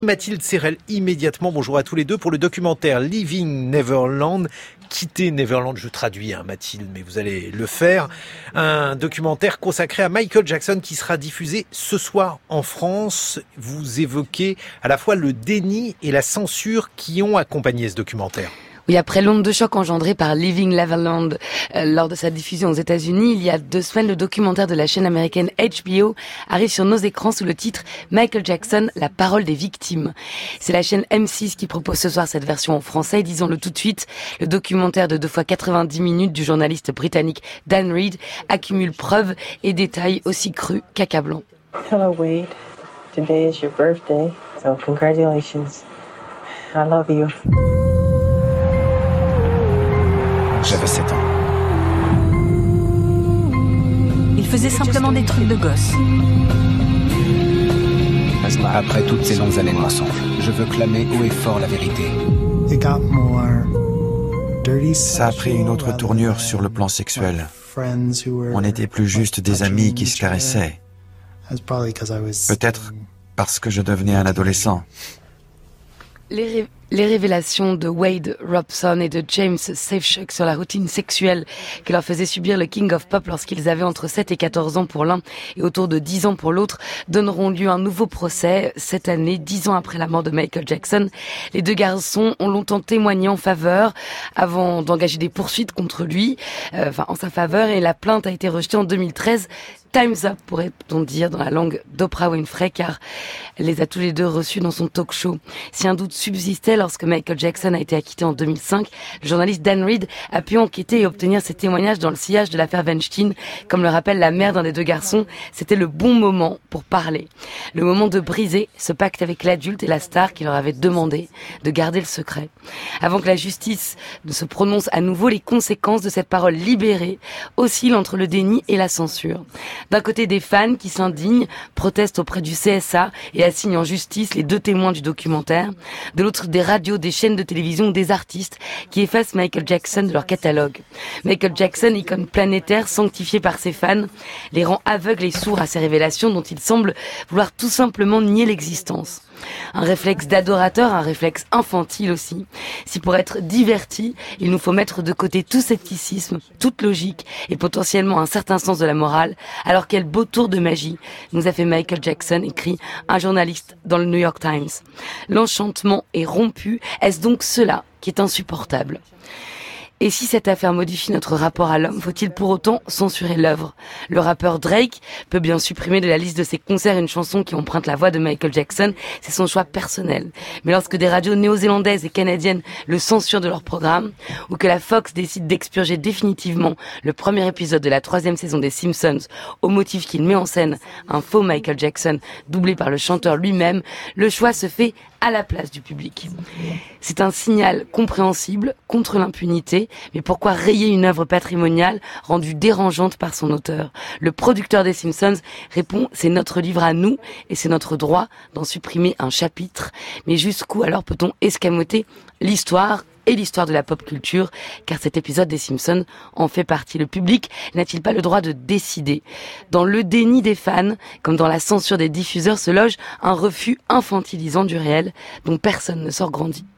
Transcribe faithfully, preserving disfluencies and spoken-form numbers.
Mathilde Serrel, immédiatement, bonjour à tous les deux, pour le documentaire Leaving Neverland. Quitter Neverland, je traduis hein, Mathilde, mais vous allez le faire. Un documentaire consacré à Michael Jackson qui sera diffusé ce soir en France. Vous évoquez à la fois le déni et la censure qui ont accompagné ce documentaire. Oui, après l'onde de choc engendrée par Leaving Neverland euh, lors de sa diffusion aux États-Unis, il y a deux semaines, le documentaire de la chaîne américaine H B O arrive sur nos écrans sous le titre Michael Jackson, la parole des victimes. C'est la chaîne M six qui propose ce soir cette version en français. Disons-le tout de suite, le documentaire de deux fois quatre-vingt-dix minutes du journaliste britannique Dan Reed accumule preuves et détails aussi crus qu'accablants. Hello Wade, today is your birthday, so congratulations. I love you. J'avais sept ans. Il faisait simplement des trucs de gosse. Après toutes ces longues années de mensonges, je veux clamer haut et fort la vérité. Ça a pris une autre tournure sur le plan sexuel. On n'était plus juste des amis qui se caressaient. Peut-être parce que je devenais un adolescent. Les, ré- les révélations de Wade Robson et de James Safechuck sur la routine sexuelle que leur faisait subir le King of Pop lorsqu'ils avaient entre sept et quatorze ans pour l'un et autour de dix ans pour l'autre donneront lieu à un nouveau procès cette année, dix ans après la mort de Michael Jackson. Les deux garçons ont longtemps témoigné en faveur avant d'engager des poursuites contre lui, euh, enfin en sa faveur, et la plainte a été rejetée en deux mille treize. Time's up, pourrait-on dire, dans la langue d'Oprah Winfrey, car elle les a tous les deux reçus dans son talk show. Si un doute subsistait lorsque Michael Jackson a été acquitté en deux mille cinq, le journaliste Dan Reed a pu enquêter et obtenir ses témoignages dans le sillage de l'affaire Weinstein. Comme le rappelle la mère d'un des deux garçons, c'était le bon moment pour parler. Le moment de briser ce pacte avec l'adulte et la star qui leur avait demandé de garder le secret. Avant que la justice ne se prononce à nouveau, les conséquences de cette parole libérée oscillent entre le déni et la censure. D'un côté, des fans qui s'indignent, protestent auprès du C S A et assignent en justice les deux témoins du documentaire. De l'autre, des radios, des chaînes de télévision, des artistes qui effacent Michael Jackson de leur catalogue. Michael Jackson, icône planétaire, sanctifié par ses fans, les rend aveugles et sourds à ces révélations dont ils semblent vouloir tout simplement nier l'existence. Un réflexe d'adorateur, un réflexe infantile aussi. Si pour être diverti, il nous faut mettre de côté tout scepticisme, toute logique et potentiellement un certain sens de la morale, alors quel beau tour de magie nous a fait Michael Jackson, écrit un journaliste dans le New York Times. L'enchantement est rompu, est-ce donc cela qui est insupportable ? Et si cette affaire modifie notre rapport à l'homme, faut-il pour autant censurer l'œuvre ? Le rappeur Drake peut bien supprimer de la liste de ses concerts une chanson qui emprunte la voix de Michael Jackson, c'est son choix personnel. Mais lorsque des radios néo-zélandaises et canadiennes le censurent de leur programme, ou que la Fox décide d'expurger définitivement le premier épisode de la troisième saison des Simpsons au motif qu'il met en scène un faux Michael Jackson doublé par le chanteur lui-même, le choix se fait à la place du public. C'est un signal compréhensible contre l'impunité, mais pourquoi rayer une œuvre patrimoniale rendue dérangeante par son auteur ? Le producteur des Simpsons répond « c'est notre livre à nous et c'est notre droit d'en supprimer un chapitre ». Mais jusqu'où alors peut-on escamoter l'histoire et l'histoire de la pop culture, car cet épisode des Simpsons en fait partie. Le public n'a-t-il pas le droit de décider ? Dans le déni des fans, comme dans la censure des diffuseurs, se loge un refus infantilisant du réel dont personne ne sort grandi.